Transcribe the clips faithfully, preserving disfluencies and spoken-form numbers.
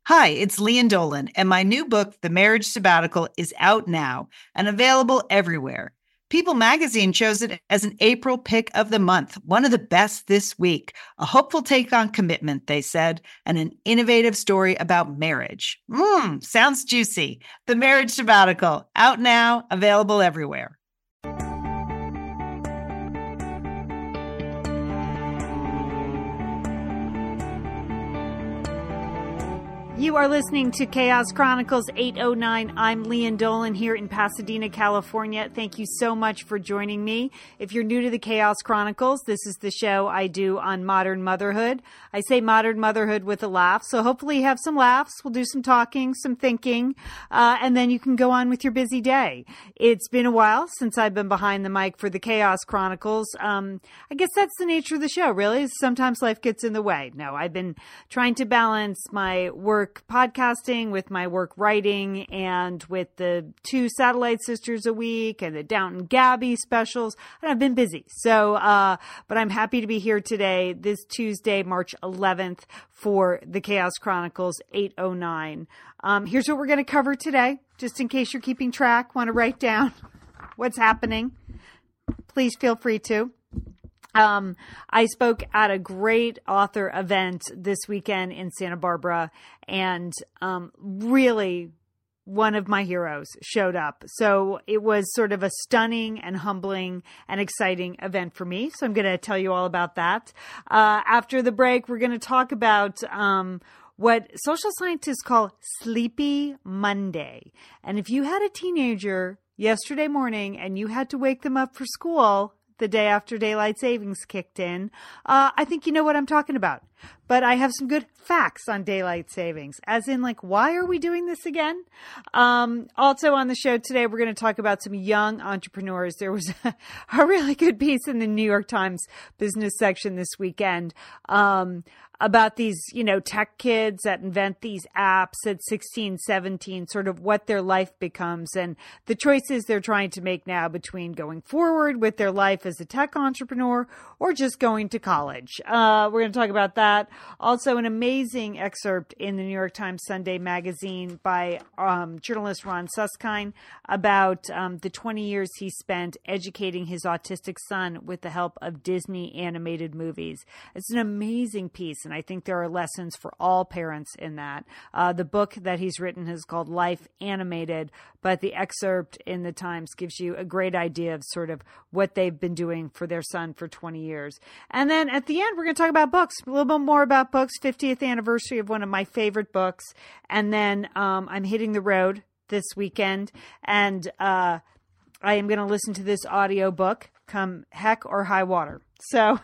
Hi, it's Lian Dolan, and my new book, The Marriage Sabbatical, is out now and available everywhere. People magazine chose it as an April pick of the month, one of the best this week. A hopeful take on commitment, they said, and an innovative story about marriage. Mmm, sounds juicy. The Marriage Sabbatical, out now, available everywhere. You are listening to Chaos Chronicles eight oh nine. I'm Lian Dolan here in Pasadena, California. Thank you so much for joining me. If you're new to the Chaos Chronicles, this is the show I do on modern motherhood. I say modern motherhood with a laugh, so hopefully you have some laughs. We'll do some talking, some thinking, uh, and then you can go on with your busy day. It's been a while since I've been behind the mic for the Chaos Chronicles. Um, I guess that's the nature of the show, really. Sometimes life gets in the way. No, I've been trying to balance my work podcasting with my work writing and with the two Satellite Sisters a week and the Downton Gabby specials. And I've been busy. So, uh, but I'm happy to be here today, this Tuesday, March eleventh, for the Chaos Chronicles eight oh nine. Um, here's what we're going to cover today, just in case you're keeping track, want to write down what's happening. Please feel free to. Um, I spoke at a great author event this weekend in Santa Barbara, and um, really one of my heroes showed up. So it was sort of a stunning and humbling and exciting event for me. So I'm going to tell you all about that. Uh, after the break, we're going to talk about um, what social scientists call Sleepy Monday. And if you had a teenager yesterday morning and you had to wake them up for school the day after daylight savings kicked in, uh, I think you know what I'm talking about. But I have some good facts on daylight savings, as in, like, why are we doing this again? Um, also on the show today, we're going to talk about some young entrepreneurs. There was a, a really good piece in the New York Times business section this weekend um, about these, you know, tech kids that invent these apps at sixteen, seventeen, sort of what their life becomes and the choices they're trying to make now between going forward with their life as a tech entrepreneur or just going to college. Uh, we're going to talk about that. Also, an amazing excerpt in the New York Times Sunday magazine by um, journalist Ron Suskind about um, the twenty years he spent educating his autistic son with the help of Disney animated movies. It's an amazing piece, and I think there are lessons for all parents in that. Uh, the book that he's written is called Life Animated, but the excerpt in the Times gives you a great idea of sort of what they've been doing for their son for twenty years. And then at the end, we're going to talk about books, a little bit more about books, fiftieth anniversary of one of my favorite books. And then um, I'm hitting the road this weekend, and uh, I am going to listen to this audio book come heck or high water. So,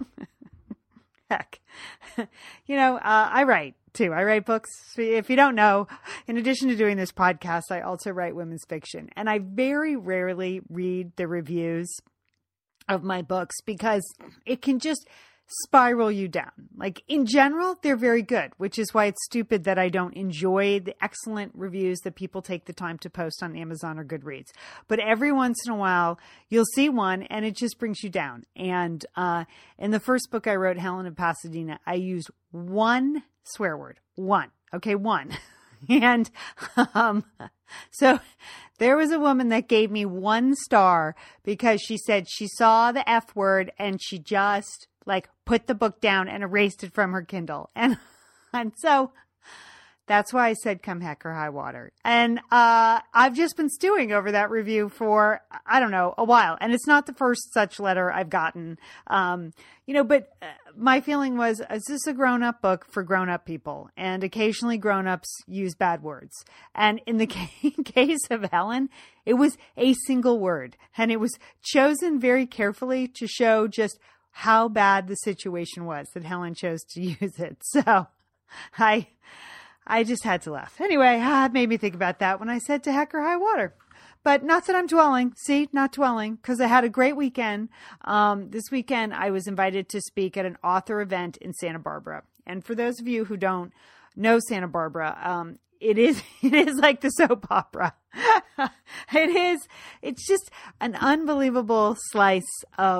heck, you know, uh, I write too. I write books. If you don't know, in addition to doing this podcast, I also write women's fiction. And I very rarely read the reviews of my books because it can just spiral you down. Like, in general, they're very good, which is why it's stupid that I don't enjoy the excellent reviews that people take the time to post on Amazon or Goodreads. But every once in a while, you'll see one and it just brings you down. And uh, in the first book I wrote, Helen of Pasadena, I used one swear word. One. Okay, one. And um, so there was a woman that gave me one star because she said she saw the F word and she just like put the book down and erased it from her Kindle. And, and so that's why I said come heck or high water. And uh, I've just been stewing over that review for, I don't know, a while. And it's not the first such letter I've gotten. Um, you know, but uh, my feeling was, is this a grown-up book for grown-up people? And occasionally grown-ups use bad words. And in the case of Helen, it was a single word. And it was chosen very carefully to show just how bad the situation was that Helen chose to use it. So I I just had to laugh. Anyway, ah, it made me think about that when I said to heck or high water. But not that I'm dwelling. See, not dwelling, because I had a great weekend. Um, this weekend, I was invited to speak at an author event in Santa Barbara. And for those of you who don't know Santa Barbara, um, it is it is like the soap opera. It is. It's just an unbelievable slice of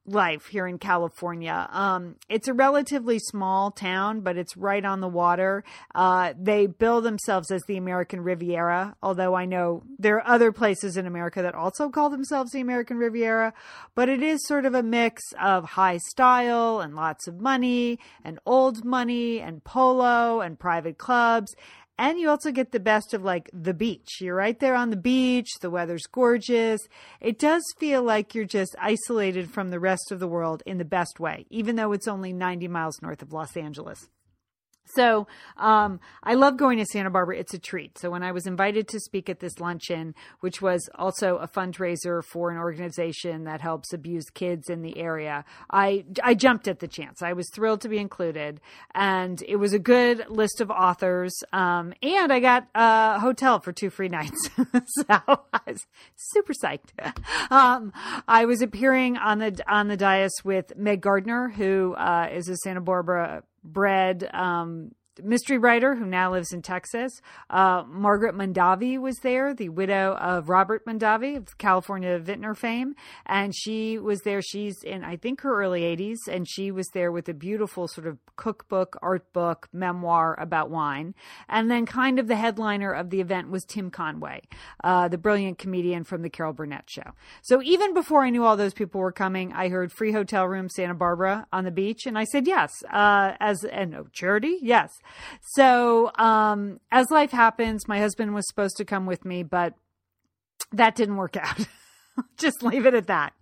life here in California. Um, it's a relatively small town, but it's right on the water. Uh, they bill themselves as the American Riviera, although I know there are other places in America that also call themselves the American Riviera, but it is sort of a mix of high style and lots of money and old money and polo and private clubs. And you also get the best of like the beach. You're right there on the beach. The weather's gorgeous. It does feel like you're just isolated from the rest of the world in the best way, even though it's only ninety miles north of Los Angeles. So um, I love going to Santa Barbara. It's a treat. So when I was invited to speak at this luncheon, which was also a fundraiser for an organization that helps abused kids in the area, I, I jumped at the chance. I was thrilled to be included. And it was a good list of authors. Um, and I got a hotel for two free nights. So I was super psyched. Um, I was appearing on the, on the dais with Meg Gardner, who uh, is a Santa Barbara bred um, mystery writer who now lives in Texas. Uh, Margaret Mondavi was there, the widow of Robert Mondavi of California Vintner fame. And she was there. She's in, I think, her early eighties. And she was there with a beautiful sort of cookbook, art book, memoir about wine. And then kind of the headliner of the event was Tim Conway, uh, the brilliant comedian from the Carol Burnett Show. So even before I knew all those people were coming, I heard free hotel room, Santa Barbara on the beach. And I said, yes, uh, as and oh, charity. Yes. So, um, as life happens, my husband was supposed to come with me, but that didn't work out. Just leave it at that.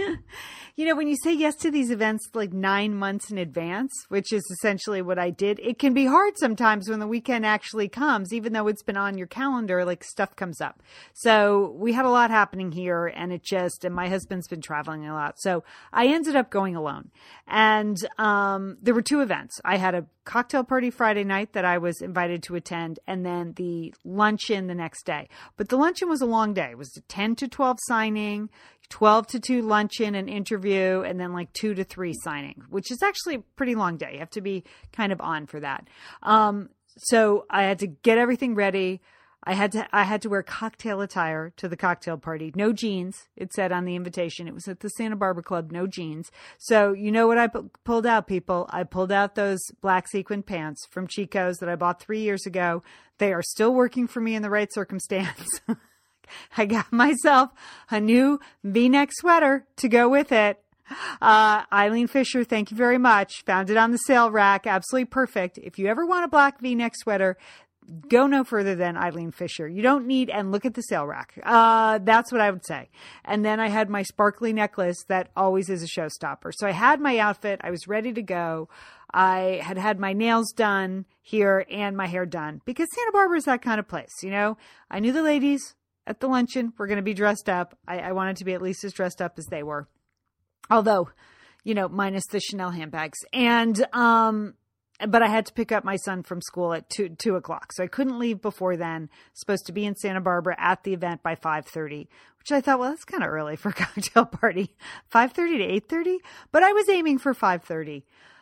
You know, when you say yes to these events like nine months in advance, which is essentially what I did, it can be hard sometimes when the weekend actually comes, even though it's been on your calendar, like stuff comes up. So we had a lot happening here and it just, and my husband's been traveling a lot. So I ended up going alone. And um, there were two events. I had a cocktail party Friday night that I was invited to attend, and then the luncheon the next day. But the luncheon was a long day. It was a ten to twelve signing, twelve to two luncheon and interview, and then like two to three signing, which is actually a pretty long day. You have to be kind of on for that. Um, so I had to get everything ready. I had to, I had to wear cocktail attire to the cocktail party. No jeans. It said on the invitation. It was at the Santa Barbara Club, no jeans. So you know what I p- pulled out, people? I pulled out those black sequin pants from Chico's that I bought three years ago. They are still working for me in the right circumstance. I got myself a new V-neck sweater to go with it. Uh, Eileen Fisher, thank you very much. Found it on the sale rack. Absolutely perfect. If you ever want a black V-neck sweater, go no further than Eileen Fisher. You don't need, and look at the sale rack. Uh, that's what I would say. And then I had my sparkly necklace that always is a showstopper. So I had my outfit. I was ready to go. I had had my nails done here and my hair done because Santa Barbara is that kind of place. You know, I knew the ladies at the luncheon were going to be dressed up. I, I wanted to be at least as dressed up as they were. Although, you know, minus the Chanel handbags. And, um, but I had to pick up my son from school at two, two o'clock. So I couldn't leave before then. Supposed to be in Santa Barbara at the event by five thirty, which I thought, well, that's kind of early for a cocktail party. five thirty to eight thirty, but I was aiming for five thirty.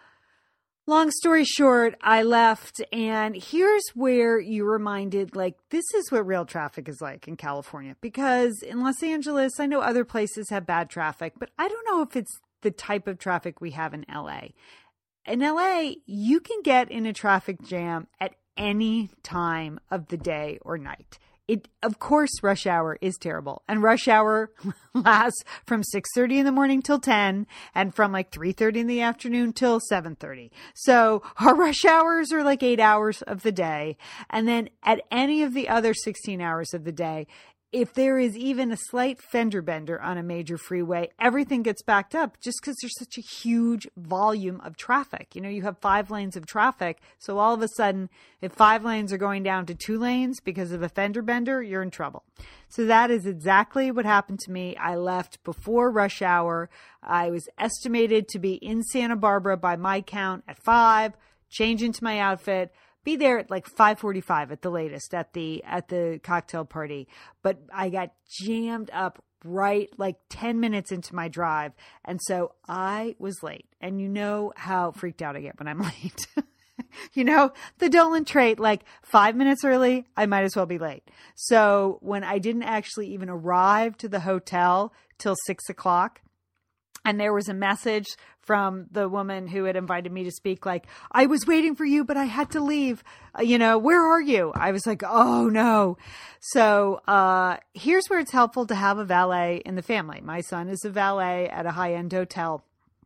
Long story short, I left, and here's where you're reminded, like, this is what real traffic is like in California. Because in Los Angeles, I know other places have bad traffic, but I don't know if it's the type of traffic we have in L A. In L A, you can get in a traffic jam at any time of the day or night. It, of course, rush hour is terrible, and rush hour lasts from six thirty in the morning till ten, and from like three thirty in the afternoon till seven thirty. So our rush hours are like eight hours of the day. And then at any of the other sixteen hours of the day, if there is even a slight fender bender on a major freeway, everything gets backed up just because there's such a huge volume of traffic. You know, you have five lanes of traffic. So all of a sudden, if five lanes are going down to two lanes because of a fender bender, you're in trouble. So that is exactly what happened to me. I left before rush hour. I was estimated to be in Santa Barbara by my count at five, change into my outfit, be there at like five forty-five at the latest at the at the cocktail party. But I got jammed up right like ten minutes into my drive. And so I was late. And you know how freaked out I get when I'm late. You know, the Dolan trait, like five minutes early, I might as well be late. So when I didn't actually even arrive to the hotel till six o'clock, And there was a message from the woman who had invited me to speak, like, I was waiting for you, but I had to leave. Uh, you know, where are you? I was like, oh, no. So uh, here's where it's helpful to have a valet in the family. My son is a valet at a high-end hotel.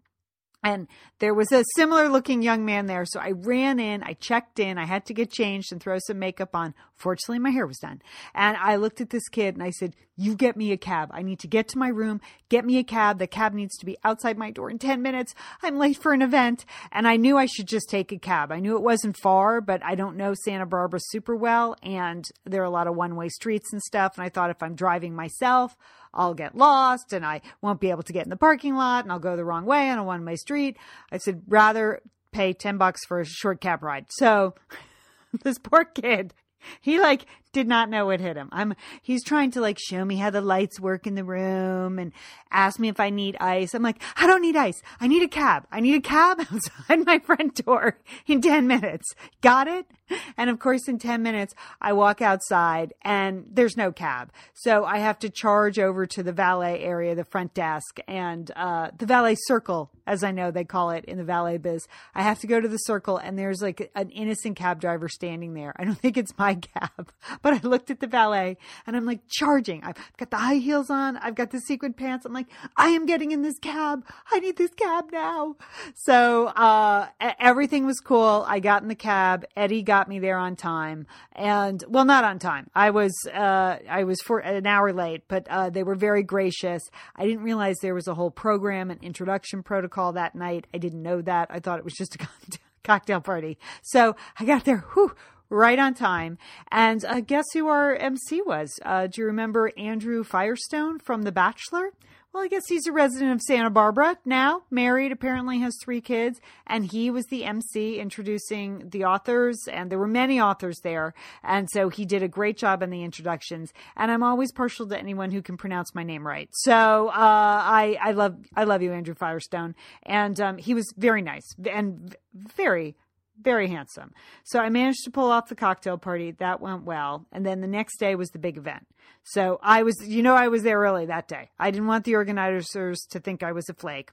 And there was a similar looking young man there. So I ran in, I checked in, I had to get changed and throw some makeup on. Fortunately, my hair was done. And I looked at this kid and I said, you get me a cab. I need to get to my room. Get me a cab. The cab needs to be outside my door in ten minutes. I'm late for an event. And I knew I should just take a cab. I knew it wasn't far, but I don't know Santa Barbara super well. And there are a lot of one-way streets and stuff. And I thought if I'm driving myself, I'll get lost and I won't be able to get in the parking lot and I'll go the wrong way on a one-way street. I said, rather pay ten bucks for a short cab ride. So this poor kid, he like did not know what hit him. I'm, he's trying to like show me how the lights work in the room and ask me if I need ice. I'm like, I don't need ice. I need a cab. I need a cab outside my front door in ten minutes. Got it? And of course, in ten minutes, I walk outside and there's no cab. So I have to charge over to the valet area, the front desk, and uh, the valet circle, as I know they call it in the valet biz. I have to go to the circle and there's like an innocent cab driver standing there. I don't think it's my cab. But I looked at the valet and I'm like charging. I've got the high heels on. I've got the sequin pants. I'm like, I am getting in this cab. I need this cab now. So uh, everything was cool. I got in the cab. Eddie got me there on time. And well, not on time. I was uh, I was for an hour late, but uh, they were very gracious. I didn't realize there was a whole program and introduction protocol that night. I didn't know that. I thought it was just a cocktail party. So I got there. Whew, right on time. And uh, guess who our M C was? Uh, do you remember Andrew Firestone from The Bachelor? Well, I guess he's a resident of Santa Barbara now, married, apparently has three kids. And he was the M C introducing the authors. And there were many authors there. And so he did a great job in the introductions. And I'm always partial to anyone who can pronounce my name right. So uh, I, I love I love you, Andrew Firestone. And um, he was very nice and very Very handsome. So I managed to pull off the cocktail party. That went well. And then the next day was the big event. So I was, you know, I was there early that day. I didn't want the organizers to think I was a flake.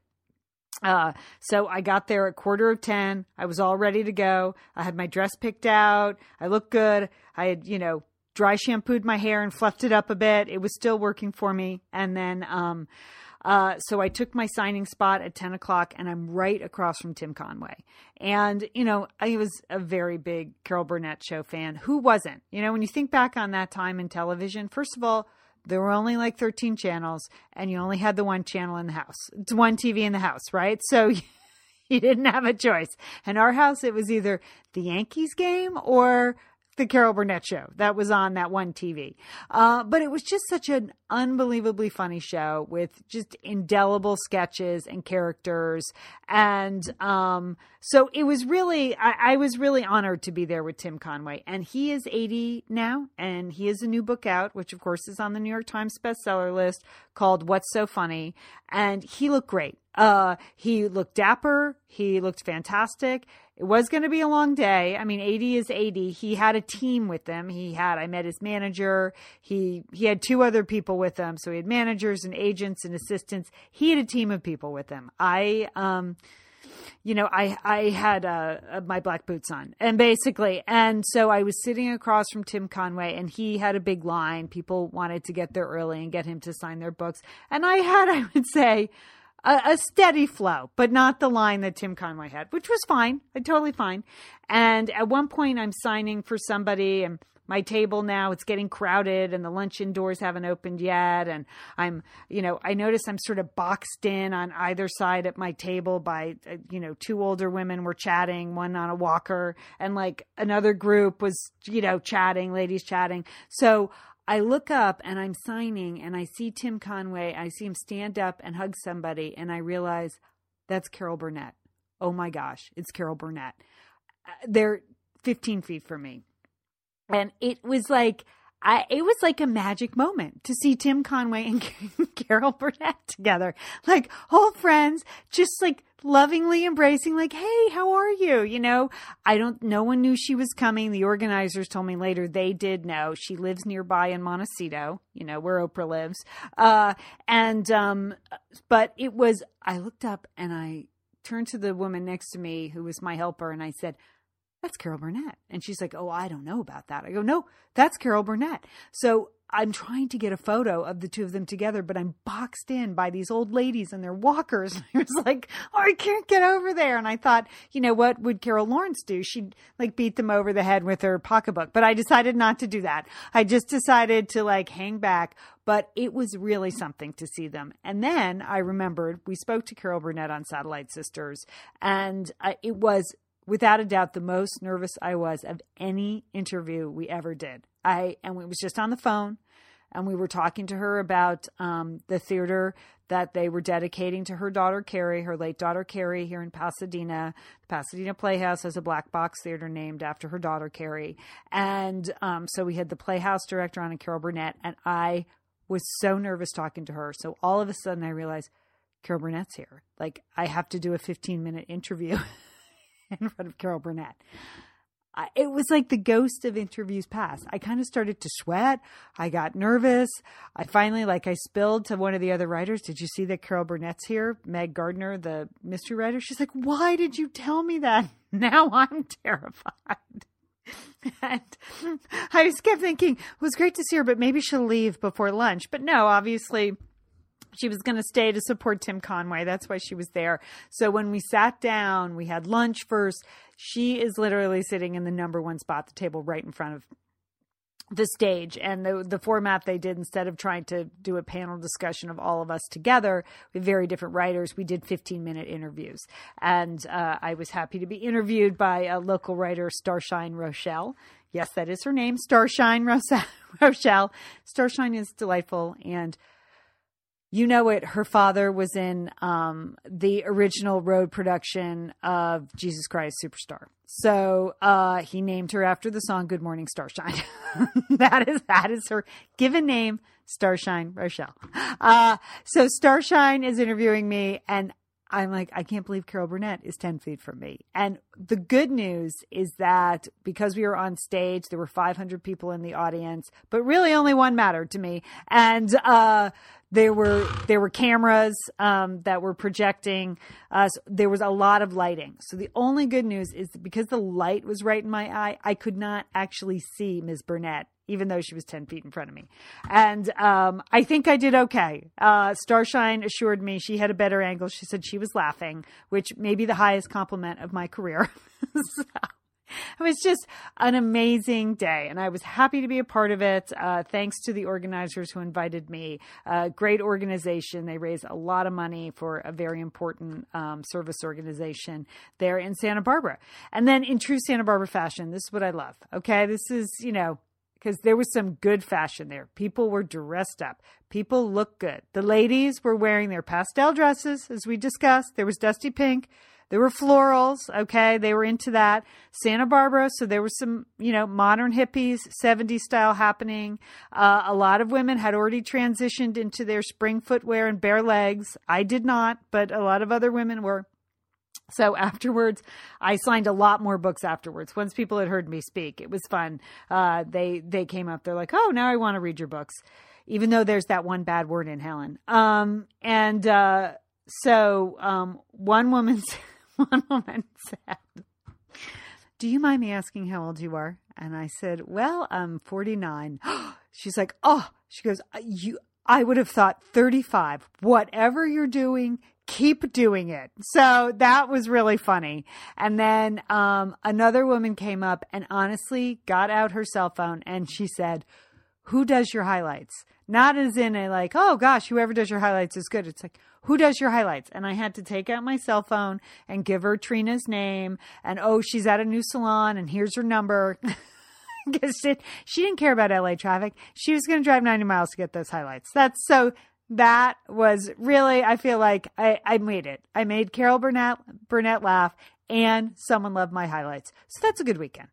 Uh, so I got there at quarter of ten. I was all ready to go. I had my dress picked out. I looked good. I had, you know, dry shampooed my hair and fluffed it up a bit. It was still working for me. And then, um, Uh, so I took my signing spot at ten o'clock and I'm right across from Tim Conway. And, you know, I was a very big Carol Burnett show fan. Who wasn't? You know, when you think back on that time in television, first of all, there were only like thirteen channels and you only had the one channel in the house. It's one T V in the house, right? So you didn't have a choice. In our house, it was either the Yankees game or the Carol Burnett show that was on that one T V. Uh, but it was just such an unbelievably funny show with just indelible sketches and characters. And um, so it was really, I, I was really honored to be there with Tim Conway. And he is eighty now, and he has a new book out, which of course is on the New York Times bestseller list, called What's So Funny? And he looked great. Uh, he looked dapper. He looked fantastic. It was going to be a long day. I mean, eighty is eighty. He had a team with him. He had, I met his manager. He, he had two other people with him. So he had managers and agents and assistants. He had a team of people with him. I, um, you know, I, I had, uh, my black boots on and basically, and so I was sitting across from Tim Conway and he had a big line. People wanted to get there early and get him to sign their books. And I had, I would say, A, a steady flow, but not the line that Tim Conway had, which was fine. Totally fine. And at one point I'm signing for somebody and my table now, it's getting crowded and the luncheon doors haven't opened yet. And I'm, you know, I notice I'm sort of boxed in on either side at my table by, uh, you know, two older women were chatting, one on a walker, and like another group was, you know, chatting, ladies chatting. So I look up and I'm signing and I see Tim Conway. I see him stand up and hug somebody and I realize that's Carol Burnett. Oh my gosh, it's Carol Burnett. They're fifteen feet from me. And it was like, I, it was like a magic moment to see Tim Conway and Carol Burnett together, like old friends, just like lovingly embracing, like, hey, how are you? You know, I don't, no one knew she was coming. The organizers told me later they did know. She lives nearby in Montecito, you know, where Oprah lives. Uh, and, um, but it was, I looked up and I turned to the woman next to me who was my helper and I said, that's Carol Burnett. And she's like, oh, I don't know about that. I go, no, that's Carol Burnett. So I'm trying to get a photo of the two of them together, but I'm boxed in by these old ladies and their walkers. And I was like, oh, I can't get over there. And I thought, you know, what would Carol Lawrence do? She'd like beat them over the head with her pocketbook. But I decided not to do that. I just decided to like hang back. But it was really something to see them. And then I remembered we spoke to Carol Burnett on Satellite Sisters, and uh, it was without a doubt the most nervous I was of any interview we ever did. I and it was just on the phone, and we were talking to her about um, the theater that they were dedicating to her daughter, Carrie, her late daughter, Carrie, here in Pasadena. The Pasadena Playhouse has a black box theater named after her daughter, Carrie. And um, so we had the Playhouse director on, and Carol Burnett, and I was so nervous talking to her. So all of a sudden I realized Carol Burnett's here. Like, I have to do a fifteen minute interview in front of Carol Burnett. I, it was like the ghost of interviews past. I kind of started to sweat. I got nervous. I finally, like I spilled to one of the other writers, did you see that Carol Burnett's here? Meg Gardner, the mystery writer. She's like, why did you tell me that? Now I'm terrified. And I just kept thinking, it was great to see her, but maybe she'll leave before lunch. But no, obviously she was going to stay to support Tim Conway. That's why she was there. So when we sat down, we had lunch first. She is literally sitting in the number one spot, the table right in front of the stage. And the the format they did, instead of trying to do a panel discussion of all of us together with very different writers, we did fifteen minute interviews. And uh, I was happy to be interviewed by a local writer, Starshine Rochelle. Yes, that is her name, Starshine Rochelle. Starshine is delightful. And you know it, her father was in um, the original road production of Jesus Christ Superstar. So uh, he named her after the song Good Morning Starshine. that is that is her given name, Starshine Rochelle. Uh, so Starshine is interviewing me, and I'm like, I can't believe Carol Burnett is ten feet from me. And the good news is that because we were on stage, there were five hundred people in the audience, but really only one mattered to me. And uh, there were there were cameras um, that were projecting. Uh, so there was a lot of lighting. So the only good news is that because the light was right in my eye, I could not actually see Miz Burnett, even though she was ten feet in front of me. And um, I think I did okay. Uh, Starshine assured me she had a better angle. She said she was laughing, which may be the highest compliment of my career. So it was just an amazing day, and I was happy to be a part of it. Uh, thanks to the organizers who invited me. Uh, great organization. They raise a lot of money for a very important um, service organization there in Santa Barbara. And then in true Santa Barbara fashion, this is what I love. Okay, this is, you know, because there was some good fashion there. People were dressed up. People looked good. The ladies were wearing their pastel dresses, as we discussed. There was dusty pink. There were florals. Okay. They were into that. Santa Barbara. So there was some, you know, modern hippies, seventies style happening. Uh, a lot of women had already transitioned into their spring footwear and bare legs. I did not, but a lot of other women were. So afterwards, I signed a lot more books afterwards. Once people had heard me speak, it was fun. Uh, they, they came up, they're like, oh, now I want to read your books, even though there's that one bad word in Helen. Um, and, uh, so, um, one woman, one woman said, do you mind me asking how old you are? And I said, well, I'm forty-nine. She's like, oh, she goes, you, I would have thought thirty-five, whatever you're doing, keep doing it. So that was really funny. And then um, another woman came up and honestly got out her cell phone and she said, who does your highlights? Not as in a like, oh gosh, whoever does your highlights is good. It's like, who does your highlights? And I had to take out my cell phone and give her Trina's name. And oh, she's at a new salon and here's her number. Because she, she didn't care about L A traffic. She was going to drive ninety miles to get those highlights. That's so... That was really, I feel like I, I made it. I made Carol Burnett, Burnett laugh, and someone loved my highlights. So that's a good weekend.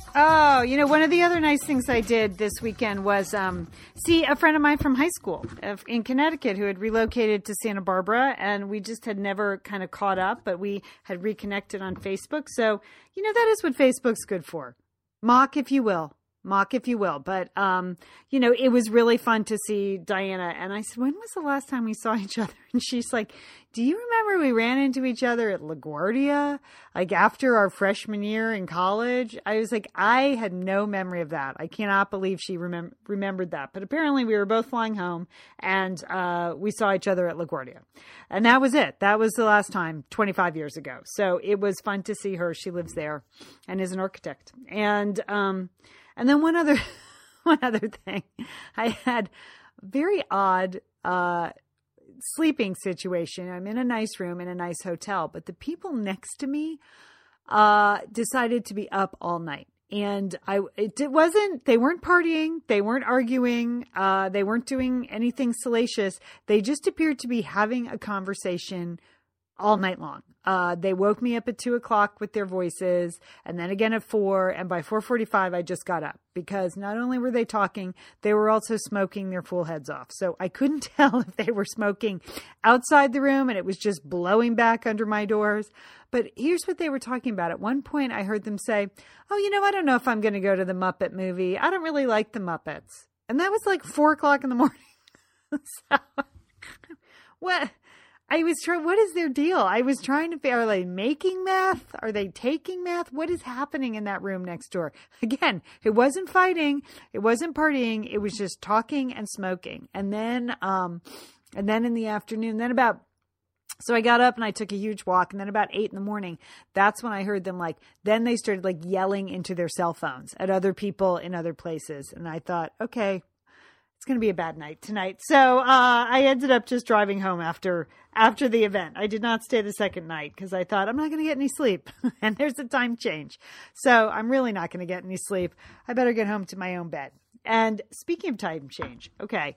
Oh, you know, one of the other nice things I did this weekend was um, see a friend of mine from high school in Connecticut who had relocated to Santa Barbara, and we just had never kind of caught up, but we had reconnected on Facebook. So, you know, that is what Facebook's good for. Mock, if you will. Mock, if you will. But, um, you know, it was really fun to see Diana. And I said, when was the last time we saw each other? And she's like, do you remember we ran into each other at LaGuardia? Like after our freshman year in college? I was like, I had no memory of that. I cannot believe she remem- remembered that. But apparently we were both flying home and uh, we saw each other at LaGuardia. And that was it. That was the last time twenty-five years ago. So it was fun to see her. She lives there and is an architect. And, um, And then one other, one other thing, I had a very odd uh, sleeping situation. I'm in a nice room in a nice hotel, but the people next to me uh, decided to be up all night. And I, it, it wasn't, they weren't partying. They weren't arguing. Uh, they weren't doing anything salacious. They just appeared to be having a conversation all night long. Uh, they woke me up at two o'clock with their voices and then again at four. And by four forty-five, I just got up because not only were they talking, they were also smoking their full heads off. So I couldn't tell if they were smoking outside the room and it was just blowing back under my doors. But here's what they were talking about. At one point, I heard them say, oh, you know, I don't know if I'm going to go to the Muppet movie. I don't really like the Muppets. And that was like four o'clock in the morning. So what? I was trying, what is their deal? I was trying to figure, are they making meth? Are they taking meth? What is happening in that room next door? Again, it wasn't fighting. It wasn't partying. It was just talking and smoking. And then, um, and then in the afternoon, then about, so I got up and I took a huge walk. And then about eight in the morning, that's when I heard them like, then they started like yelling into their cell phones at other people in other places. And I thought, okay, it's going to be a bad night tonight. So uh, I ended up just driving home after after the event. I did not stay the second night because I thought I'm not going to get any sleep. And there's a time change. So I'm really not going to get any sleep. I better get home to my own bed. And speaking of time change, okay.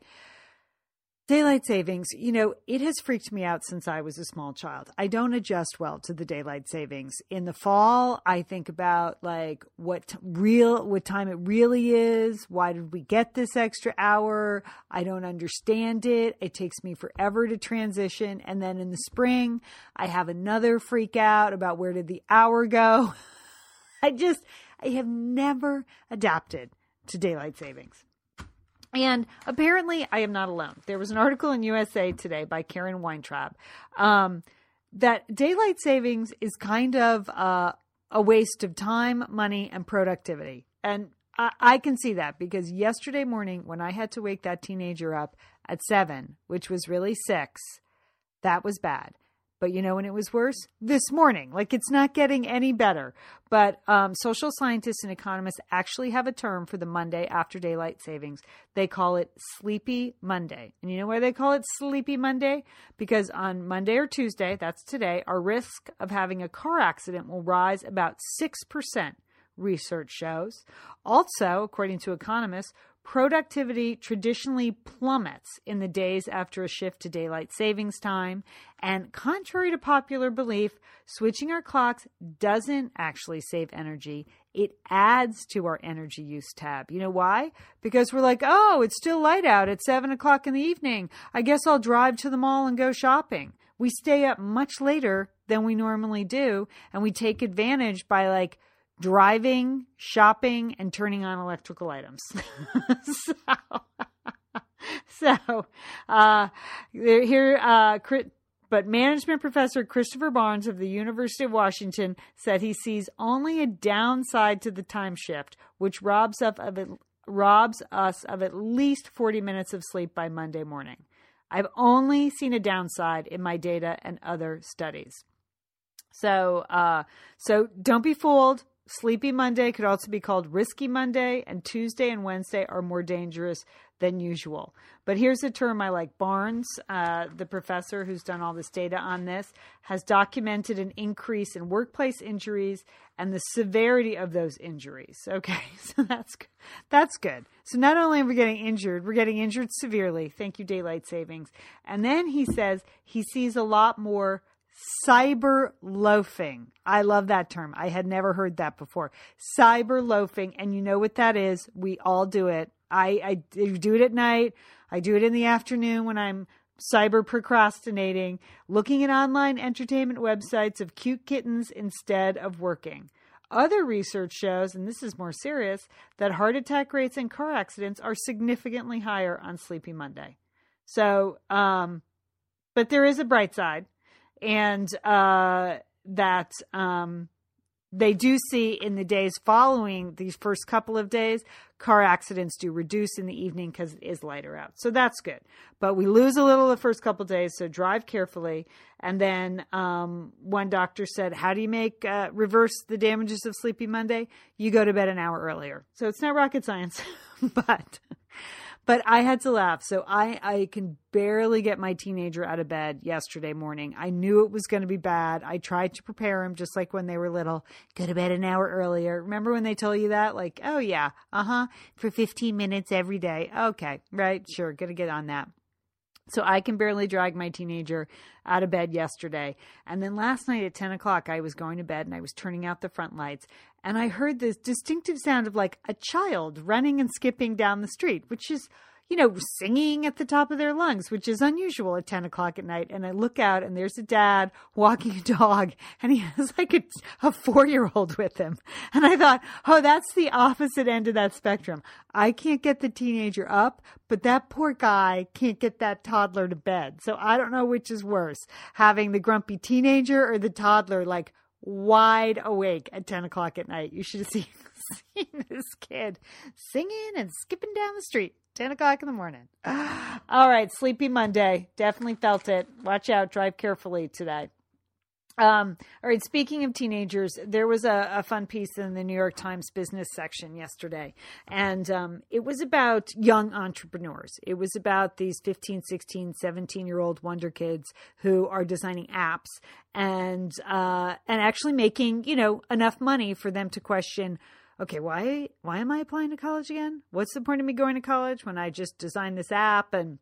Daylight savings, you know, it has freaked me out since I was a small child. I don't adjust well to the daylight savings. In the fall, I think about like what real, what time it really is. Why did we get this extra hour? I don't understand it. It takes me forever to transition. And then in the spring, I have another freak out about where did the hour go? I just, I have never adapted to daylight savings. And apparently I am not alone. There was an article in U S A Today by Karen Weintraub um, that daylight savings is kind of uh, a waste of time, money, and productivity. And I, I can see that because yesterday morning when I had to wake that teenager up at seven, which was really six, that was bad. But you know when it was worse? This morning. Like it's not getting any better. But um, social scientists and economists actually have a term for the Monday after daylight savings. They call it Sleepy Monday. And you know why they call it Sleepy Monday? Because on Monday or Tuesday, that's today, our risk of having a car accident will rise about six percent, research shows. Also, according to economists, productivity traditionally plummets in the days after a shift to daylight savings time. And contrary to popular belief, switching our clocks doesn't actually save energy. It adds to our energy use tab. You know why? Because we're like, oh, it's still light out at seven o'clock in the evening. I guess I'll drive to the mall and go shopping. We stay up much later than we normally do. And we take advantage by like driving, shopping, and turning on electrical items. so, so uh, here, uh, but management professor Christopher Barnes of the University of Washington said he sees only a downside to the time shift, which robs us of it, robs us of at least forty minutes of sleep by Monday morning. I've only seen a downside in my data and other studies. So, uh, so don't be fooled. Sleepy Monday could also be called Risky Monday, and Tuesday and Wednesday are more dangerous than usual. But here's a term I like. Barnes, uh, the professor who's done all this data on this, has documented an increase in workplace injuries and the severity of those injuries. Okay, so that's that's good. So not only are we getting injured, we're getting injured severely. Thank you, daylight savings. And then he says he sees a lot more cyber loafing. I love that term. I had never heard that before. Cyber loafing. And you know what that is? We all do it. I, I do it at night. I do it in the afternoon when I'm cyber procrastinating, looking at online entertainment websites of cute kittens instead of working. Other research shows, and this is more serious, that heart attack rates and car accidents are significantly higher on Sleepy Monday. So, um, but there is a bright side, and uh, that um, they do see in the days following these first couple of days, car accidents do reduce in the evening because it is lighter out. So that's good. But we lose a little the first couple of days, so drive carefully. And then um, one doctor said, how do you make uh, reverse the damages of Sleepy Monday? You go to bed an hour earlier. So it's not rocket science, but... But I had to laugh. So I, I can barely get my teenager out of bed yesterday morning. I knew it was going to be bad. I tried to prepare him just like when they were little. Go to bed an hour earlier. Remember when they told you that? Like, oh, yeah, uh-huh, for fifteen minutes every day. Okay, right, sure, going to get on that. So I can barely drag my teenager out of bed yesterday. And then last night at ten o'clock, I was going to bed and I was turning out the front lights. And I heard this distinctive sound of like a child running and skipping down the street, which is, you know, singing at the top of their lungs, which is unusual at ten o'clock at night. And I look out and there's a dad walking a dog and he has like a, a four-year-old with him. And I thought, oh, that's the opposite end of that spectrum. I can't get the teenager up, but that poor guy can't get that toddler to bed. So I don't know which is worse, having the grumpy teenager or the toddler like wide awake at ten o'clock at night. You should have seen, seen this kid singing and skipping down the street. ten o'clock in the morning. All right. Sleepy Monday. Definitely felt it. Watch out. Drive carefully today. Um, all right. Speaking of teenagers, there was a, a fun piece in the New York Times business section yesterday. And um, it was about young entrepreneurs. It was about these fifteen, sixteen, seventeen-year-old wonder kids who are designing apps and uh, and actually making, you know, enough money for them to question, okay, why why am I applying to college again? What's the point of me going to college when I just designed this app and,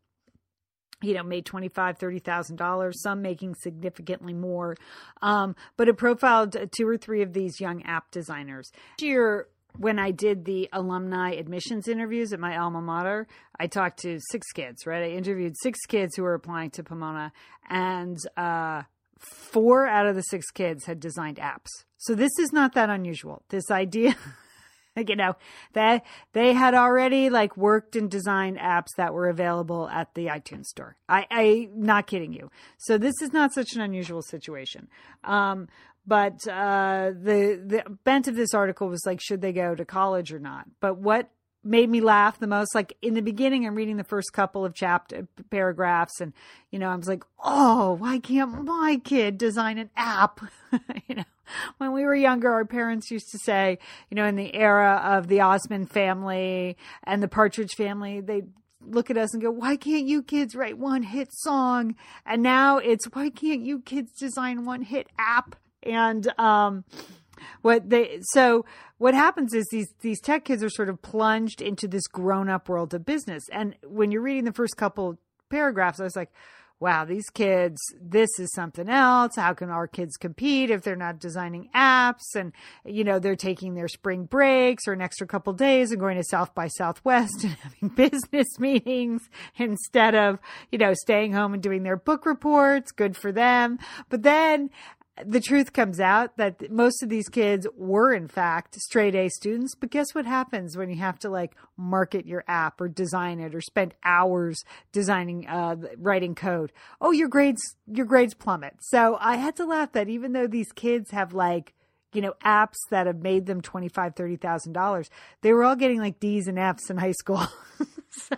you know, made twenty-five thousand dollars, thirty thousand dollars, some making significantly more. Um, but it profiled two or three of these young app designers. This year, when I did the alumni admissions interviews at my alma mater, I talked to six kids, right? I interviewed six kids who were applying to Pomona, and uh, four out of the six kids had designed apps. So this is not that unusual. This idea... You know, that they had already like worked and designed apps that were available at the iTunes store. I, I not kidding you. So this is not such an unusual situation. Um, but uh, the the bent of this article was like, should they go to college or not? But what made me laugh the most, like in the beginning, I'm reading the first couple of chapter paragraphs, and you know, I was like, oh, why can't my kid design an app? You know. When we were younger, our parents used to say, you know, in the era of the Osmond family and the Partridge family, they'd look at us and go, why can't you kids write one hit song? And now it's, why can't you kids design one hit app? And um, what they so what happens is these these tech kids are sort of plunged into this grown up world of business. And when you're reading the first couple paragraphs, I was like, wow, these kids, this is something else. How can our kids compete if they're not designing apps? And, you know, they're taking their spring breaks or an extra couple days and going to South by Southwest and having business meetings instead of, you know, staying home and doing their book reports. Good for them. But then the truth comes out that most of these kids were, in fact, straight A students. But guess what happens when you have to like market your app or design it or spend hours designing, uh, writing code? Oh, your grades, your grades plummet. So I had to laugh that even though these kids have like, you know, apps that have made them twenty-five thousand dollars, thirty thousand dollars, they were all getting like D's and F's in high school. So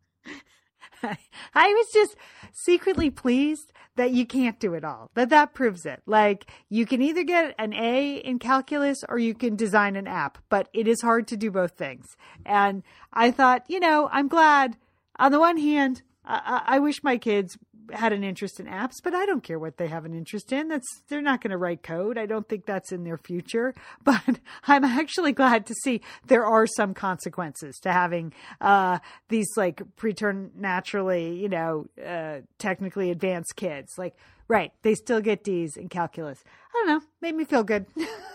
I was just secretly pleased that you can't do it all, that that proves it. Like you can either get an A in calculus or you can design an app, but it is hard to do both things. And I thought, you know, I'm glad on the one hand, I, I wish my kids had an interest in apps, but I don't care what they have an interest in. That's, they're not going to write code. I don't think that's in their future, but I'm actually glad to see there are some consequences to having, uh, these like preternaturally, you know, uh, technically advanced kids. Like, right. They still get D's in calculus. I don't know. Made me feel good.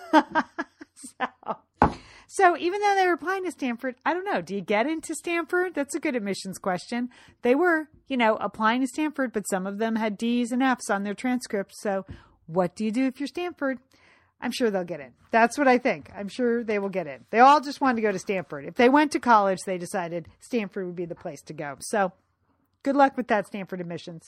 so. So even though they were applying to Stanford, I don't know. Do you get into Stanford? That's a good admissions question. They were, you know, applying to Stanford, but some of them had D's and F's on their transcripts. So what do you do if you're Stanford? I'm sure they'll get in. That's what I think. I'm sure they will get in. They all just wanted to go to Stanford. If they went to college, they decided Stanford would be the place to go. So good luck with that, Stanford admissions.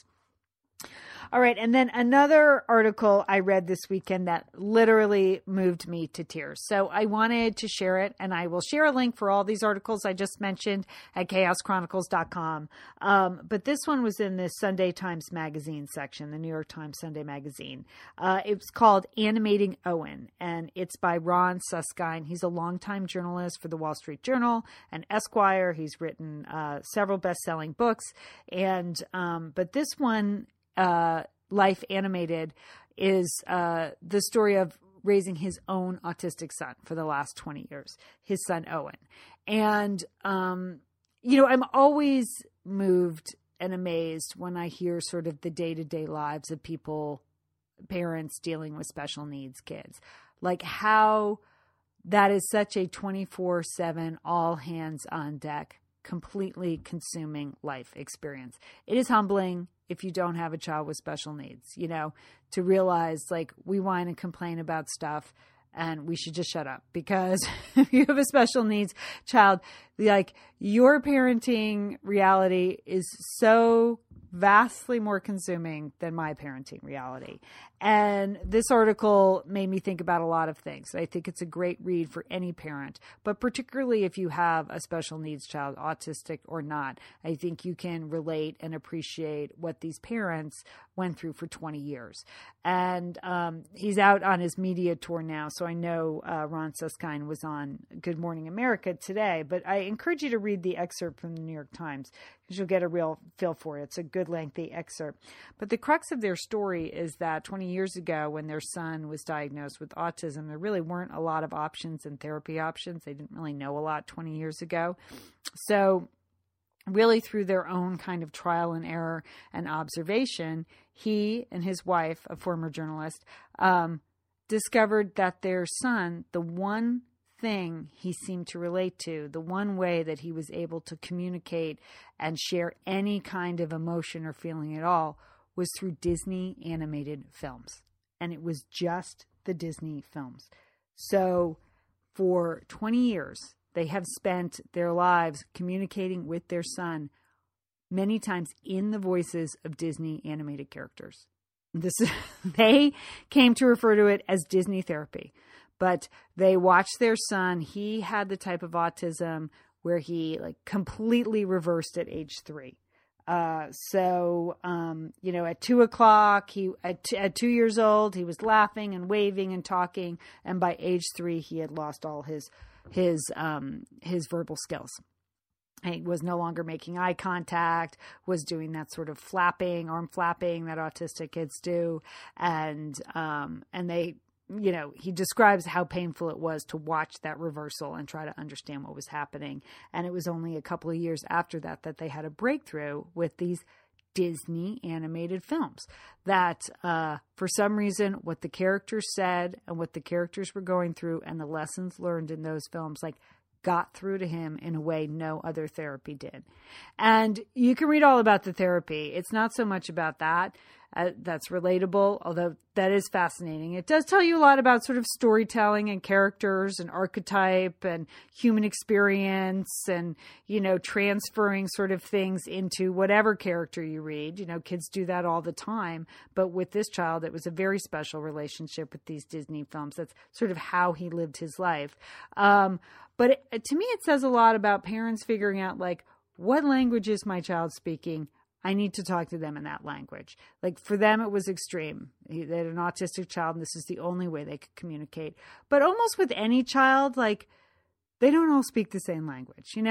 All right. And then another article I read this weekend that literally moved me to tears. So I wanted to share it, and I will share a link for all these articles I just mentioned at chaos chronicles dot com. Um, but this one was in the Sunday Times Magazine section, the New York Times Sunday Magazine. Uh, it's called Animating Owen, and it's by Ron Suskind. He's a longtime journalist for the Wall Street Journal and Esquire. He's written uh, several best-selling books. And um, but this one, Uh, Life Animated, is uh, the story of raising his own autistic son for the last twenty years, his son Owen. And, um, you know, I'm always moved and amazed when I hear sort of the day-to-day lives of people, parents dealing with special needs kids, like how that is such a twenty-four seven, all hands on deck, completely consuming life experience. It is humbling if you don't have a child with special needs, you know, to realize like we whine and complain about stuff and we should just shut up, because if you have a special needs child, like your parenting reality is so vastly more consuming than my parenting reality. And this article made me think about a lot of things. I think it's a great read for any parent, but particularly if you have a special needs child, autistic or not. I think you can relate and appreciate what these parents went through for twenty years. And um, he's out on his media tour now. So I know uh, Ron Suskind was on Good Morning America today, but I encourage you to read the excerpt from the New York Times, because you'll get a real feel for it. It's a good lengthy excerpt. But the crux of their story is that twenty years ago, when their son was diagnosed with autism, there really weren't a lot of options and therapy options. They didn't really know a lot twenty years ago. So really through their own kind of trial and error and observation, he and his wife, a former journalist, um, discovered that their son, the one thing he seemed to relate to, the one way that he was able to communicate and share any kind of emotion or feeling at all, was through Disney animated films. And it was just the Disney films. So for twenty years, they have spent their lives communicating with their son, many times in the voices of Disney animated characters. This they came to refer to it as Disney therapy. But they watched their son. He had the type of autism where he like completely reversed at age three. Uh, so, um, you know, at two o'clock, he, at, t- at two years old, he was laughing and waving and talking. And by age three, he had lost all his, his, um, his verbal skills. He was no longer making eye contact, was doing that sort of flapping, arm flapping that autistic kids do. And, um, and they, you know, he describes how painful it was to watch that reversal and try to understand what was happening. And it was only a couple of years after that that they had a breakthrough with these Disney animated films that, uh, for some reason, what the characters said and what the characters were going through and the lessons learned in those films, like, got through to him in a way no other therapy did. And you can read all about the therapy. It's not so much about that. Uh, that's relatable, although that is fascinating. It does tell you a lot about sort of storytelling and characters and archetype and human experience and, you know, transferring sort of things into whatever character you read. You know, kids do that all the time. But with this child, it was a very special relationship with these Disney films. That's sort of how he lived his life. Um, but it, to me, it says a lot about parents figuring out, like, what language is my child speaking? I need to talk to them in that language. Like for them, it was extreme. They had an autistic child, and this is the only way they could communicate. But almost with any child, like they don't all speak the same language. You know,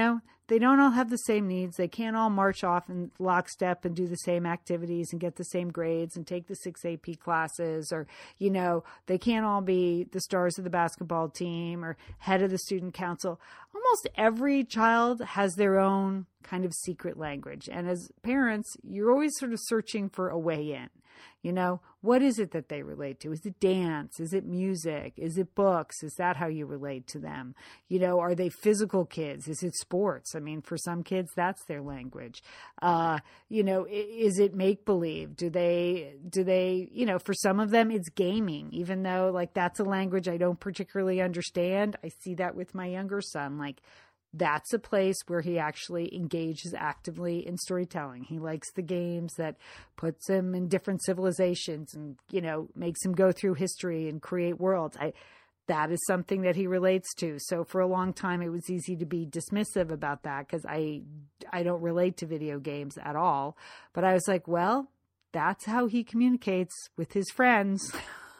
they don't all have the same needs. They can't all march off in lockstep and do the same activities and get the same grades and take the six A P classes, or, you know, they can't all be the stars of the basketball team or head of the student council. Almost every child has their own kind of secret language. And as parents, you're always sort of searching for a way in. You know, what is it that they relate to? Is it dance? Is it music? Is it books? Is that how you relate to them? You know, are they physical kids? Is it sports? I mean, for some kids, that's their language. Uh, you know, is it make-believe? Do they, do they, you know, for some of them, it's gaming, even though like that's a language I don't particularly understand. I see that with my younger son. Like, that's a place where he actually engages actively in storytelling. He likes the games that puts him in different civilizations and, you know, makes him go through history and create worlds. I, that is something that he relates to. So for a long time, it was easy to be dismissive about that because I, I don't relate to video games at all. But I was like, well, that's how he communicates with his friends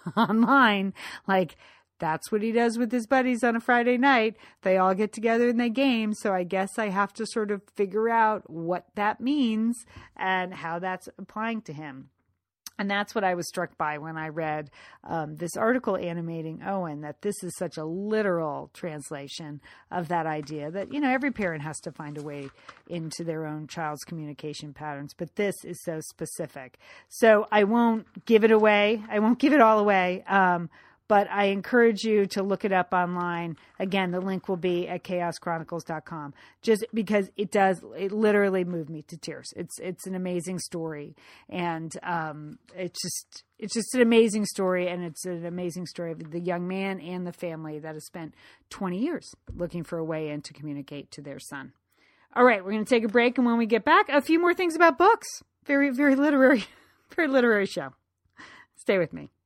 online. Like, that's what he does with his buddies on a Friday night. They all get together and they game. So I guess I have to sort of figure out what that means and how that's applying to him. And that's what I was struck by when I read um, this article animating Owen, that this is such a literal translation of that idea that, you know, every parent has to find a way into their own child's communication patterns. But this is so specific. So I won't give it away. I won't give it all away. Um, But I encourage you to look it up online. Again, the link will be at chaos chronicles dot com, just because it does, it literally moved me to tears. It's, it's an amazing story. And, um, it's just, it's just an amazing story. And it's an amazing story of the young man and the family that has spent twenty years looking for a way in to communicate to their son. All right. We're going to take a break. And when we get back, a few more things about books. Very, very literary, very literary show. Stay with me.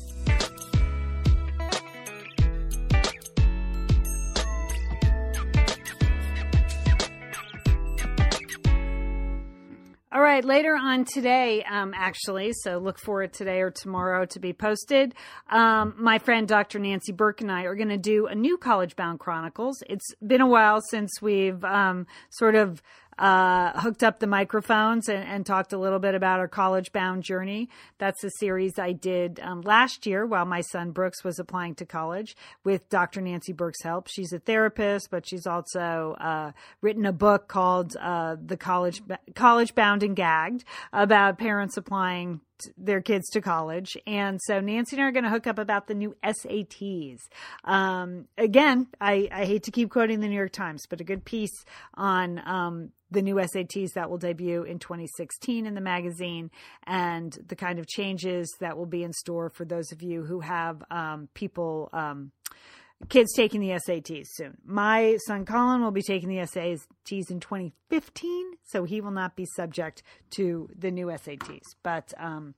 All right, later on today, um, actually, so look for it today or tomorrow to be posted. Um, my friend Doctor Nancy Burke and I are going to do a new College Bound Chronicles. It's been a while since we've um, sort of uh, hooked up the microphones and, and talked a little bit about our college bound journey. That's a series I did um, last year while my son Brooks was applying to college with Doctor Nancy Burke's help. She's a therapist, but she's also uh, written a book called uh, The College College Bound and Gagged about parents applying their kids to college. And so Nancy and I are going to hook up about the new S A Ts. Um, again, I, I hate to keep quoting the New York Times, but a good piece on um, the new S A Ts that will debut in twenty sixteen in the magazine and the kind of changes that will be in store for those of you who have um, people, um, kids taking the S A Ts soon. My son Colin will be taking the S A Ts in twenty fifteen, so he will not be subject to the new S A Ts. But um,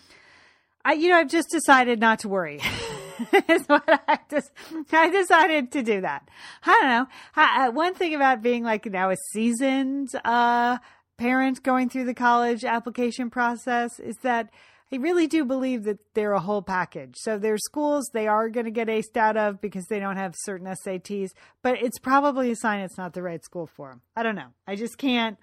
I, you know, I've just decided not to worry. Is what I just I decided to do that. I don't know. I, one thing about being like now a seasoned uh, parent going through the college application process is that I really do believe that they're a whole package. So there's schools they are going to get aced out of because they don't have certain S A Ts, but it's probably a sign it's not the right school for them. I don't know. I just can't.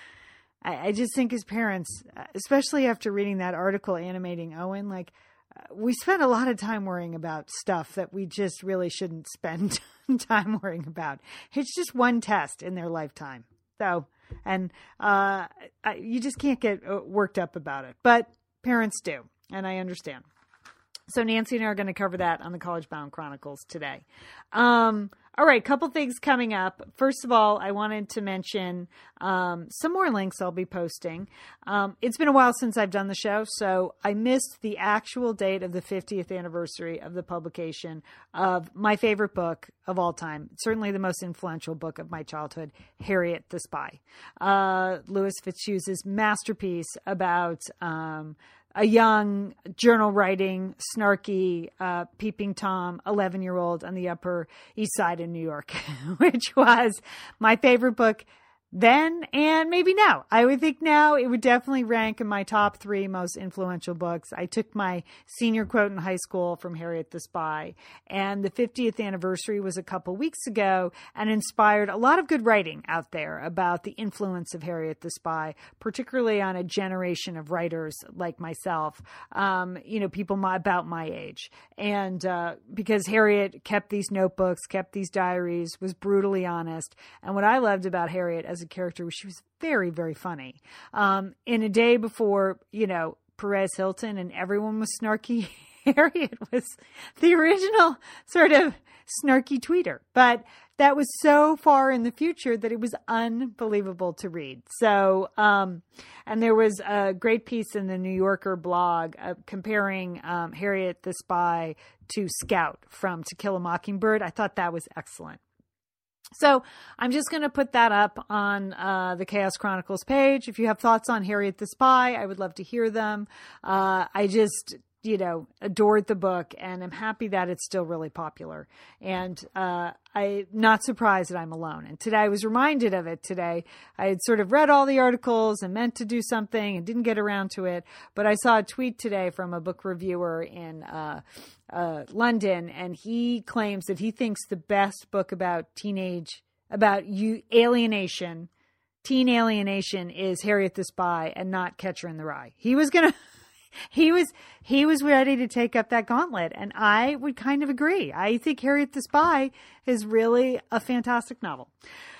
I, I just think as parents, especially after reading that article animating Owen, like uh, we spend a lot of time worrying about stuff that we just really shouldn't spend time worrying about. It's just one test in their lifetime. So, and uh, I, you just can't get worked up about it. But parents do, and I understand. So Nancy and I are going to cover that on the College Bound Chronicles today. Um, all right, couple things coming up. First of all, I wanted to mention um, some more links I'll be posting. Um, it's been a while since I've done the show, so I missed the actual date of the fiftieth anniversary of the publication of my favorite book of all time, certainly the most influential book of my childhood, Harriet the Spy. Uh, Louis Fitzhughes's masterpiece about um, a young journal writing, snarky, uh, peeping Tom, eleven year old on the Upper East Side in New York, which was my favorite book then and maybe now. I would think now it would definitely rank in my top three most influential books. I took my senior quote in high school from Harriet the Spy, and the fiftieth anniversary was a couple weeks ago and inspired a lot of good writing out there about the influence of Harriet the Spy, particularly on a generation of writers like myself, um, you know, people my, about my age. And uh, because Harriet kept these notebooks, kept these diaries, was brutally honest. And what I loved about Harriet as a character was she was very, very funny. Um, in a day before, you know, Perez Hilton and everyone was snarky, Harriet was the original sort of snarky tweeter. But that was so far in the future that it was unbelievable to read. So, um, and there was a great piece in the New Yorker blog uh, comparing um, Harriet the Spy to Scout from To Kill a Mockingbird. I thought that was excellent. So I'm just going to put that up on uh, the Chaos Chronicles page. If you have thoughts on Harriet the Spy, I would love to hear them. Uh, I just, you know, adored the book, and I'm happy that it's still really popular. And uh, I'm not surprised that I'm alone. And today I was reminded of it today. I had sort of read all the articles and meant to do something and didn't get around to it. But I saw a tweet today from a book reviewer in uh, uh, London, and he claims that he thinks the best book about teenage, about you alienation, teen alienation is Harriet the Spy and not Catcher in the Rye. He was going to... He was he was ready to take up that gauntlet, and I would kind of agree. I think Harriet the Spy is really a fantastic novel.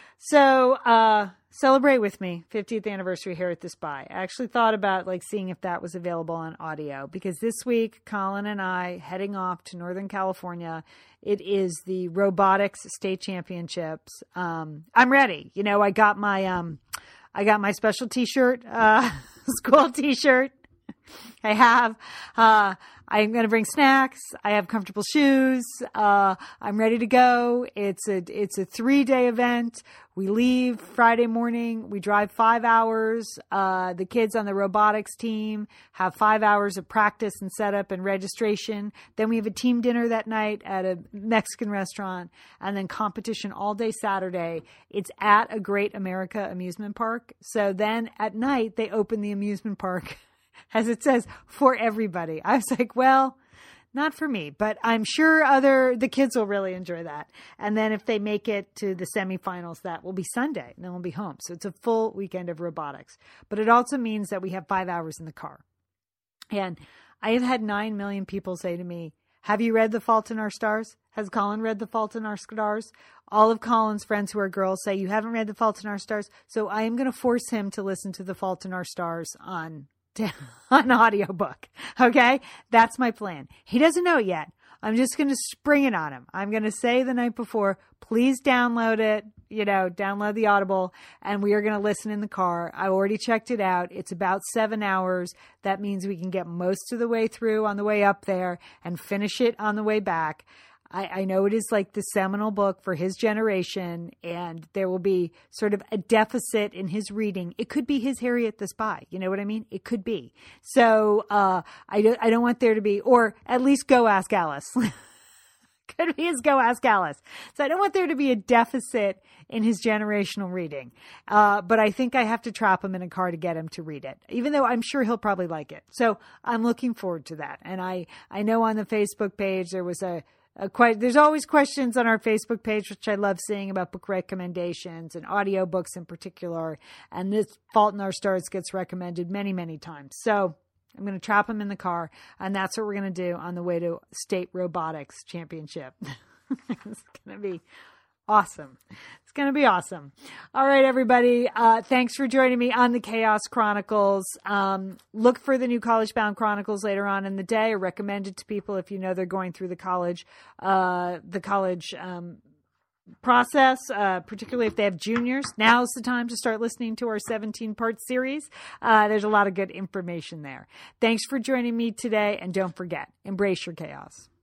So uh, celebrate with me, fiftieth anniversary Harriet the Spy. I actually thought about like seeing if that was available on audio, because this week Colin and I heading off to Northern California. It is the robotics state championships. Um, I'm ready. You know, I got my um, I got my special T-shirt, uh, school T-shirt. I have, uh, I'm going to bring snacks. I have comfortable shoes. Uh, I'm ready to go. It's a, it's a three day event. We leave Friday morning. We drive five hours. Uh, the kids on the robotics team have five hours of practice and setup and registration. Then we have a team dinner that night at a Mexican restaurant, and then competition all day Saturday. It's at a Great America amusement park. So then at night they open the amusement park, as it says, for everybody. I was like, well, not for me, but I'm sure other, the kids will really enjoy that. And then if they make it to the semifinals, that will be Sunday, and then we'll be home. So it's a full weekend of robotics, but it also means that we have five hours in the car. And I have had nine million people say to me, have you read The Fault in Our Stars? Has Colin read The Fault in Our Stars? All of Colin's friends who are girls say, you haven't read The Fault in Our Stars. So I am going to force him to listen to The Fault in Our Stars on an audiobook. Okay. That's my plan. He doesn't know it yet. I'm just going to spring it on him. I'm going to say the night before, please download it, you know, download the Audible, and we are going to listen in the car. I already checked it out. It's about seven hours. That means we can get most of the way through on the way up there and finish it on the way back. I, I know it is like the seminal book for his generation, and there will be sort of a deficit in his reading. It could be his Harriet the Spy. You know what I mean? It could be. So uh, I, don't, I don't want there to be, or at least Go Ask Alice. Could be his Go Ask Alice. So I don't want there to be a deficit in his generational reading. Uh, but I think I have to trap him in a car to get him to read it, even though I'm sure he'll probably like it. So I'm looking forward to that. And I, I know on the Facebook page there was a, Uh, quite, there's always questions on our Facebook page, which I love seeing, about book recommendations and audiobooks in particular. And this Fault in Our Stars gets recommended many, many times. So I'm going to trap him in the car, and that's what we're going to do on the way to State Robotics Championship. It's going to be awesome. It's going to be awesome. All right, everybody. Uh, thanks for joining me on the Chaos Chronicles. Um, look for the new College Bound Chronicles later on in the day. I recommend it to people if you know they're going through the college, uh, the college, um, process, uh, particularly if they have juniors. Now's the time to start listening to our seventeen part series. Uh, there's a lot of good information there. Thanks for joining me today. And don't forget, embrace your chaos.